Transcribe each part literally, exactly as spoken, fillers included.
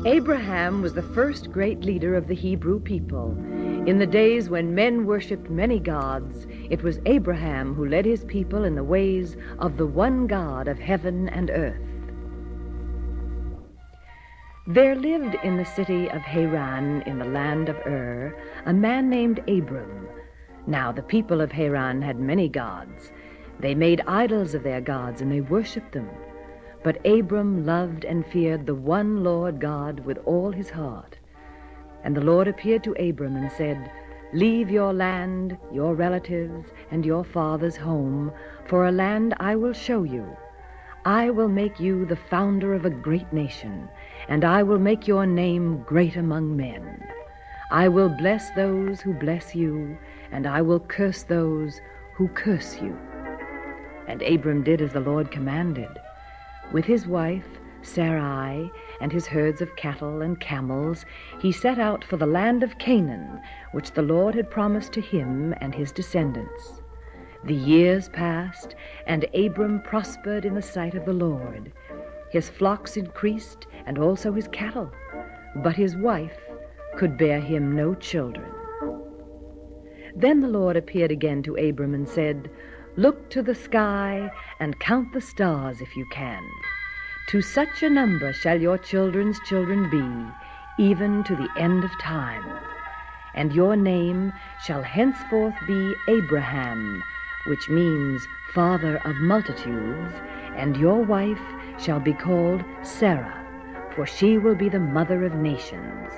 Abraham was the first great leader of the Hebrew people. In the days when men worshipped many gods, it was Abraham who led his people in the ways of the one God of heaven and earth. There lived in the city of Haran in the land of Ur a man named Abram. Now the people of Haran had many gods. They made idols of their gods, and they worshipped them. But Abram loved and feared the one Lord God with all his heart. And the Lord appeared to Abram and said, "Leave your land, your relatives, and your father's home, for a land I will show you. I will make you the founder of a great nation, and I will make your name great among men. I will bless those who bless you, and I will curse those who curse you." And Abram did as the Lord commanded. With his wife, Sarai, and his herds of cattle and camels, he set out for the land of Canaan, which the Lord had promised to him and his descendants. The years passed, and Abram prospered in the sight of the Lord. His flocks increased, and also his cattle, but his wife could bear him no children. Then the Lord appeared again to Abram and said, "Look to the sky and count the stars if you can. To such a number shall your children's children be, even to the end of time. And your name shall henceforth be Abraham, which means father of multitudes, and your wife shall be called Sarah, for she will be the mother of nations."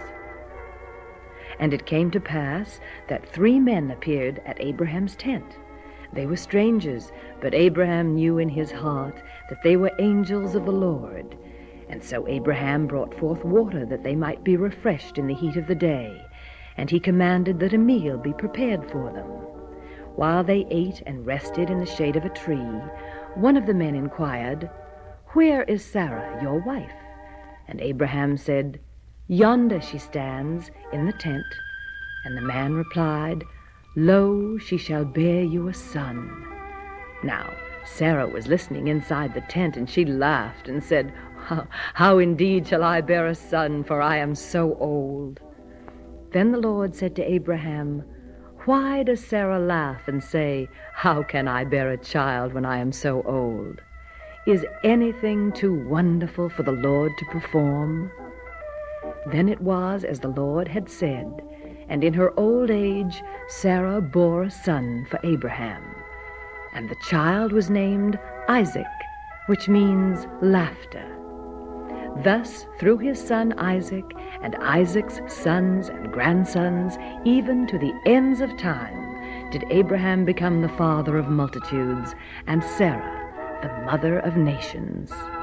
And it came to pass that three men appeared at Abraham's tent. They were strangers, but Abraham knew in his heart that they were angels of the Lord. And so Abraham brought forth water that they might be refreshed in the heat of the day, and he commanded that a meal be prepared for them. While they ate and rested in the shade of a tree, one of the men inquired, "Where is Sarah, your wife?" And Abraham said, "Yonder she stands, in the tent." And the man replied, "Lo, she shall bear you a son." Now Sarah was listening inside the tent, and she laughed and said, how, how indeed shall I bear a son, for I am so old?" Then the Lord said to Abraham, "Why does Sarah laugh and say, 'How can I bear a child when I am so old?' Is anything too wonderful for the Lord to perform?" Then it was as the Lord had said, and in her old age Sarah bore a son for Abraham. And the child was named Isaac, which means laughter. Thus, through his son Isaac, and Isaac's sons and grandsons, even to the ends of time, did Abraham become the father of multitudes, and Sarah the mother of nations.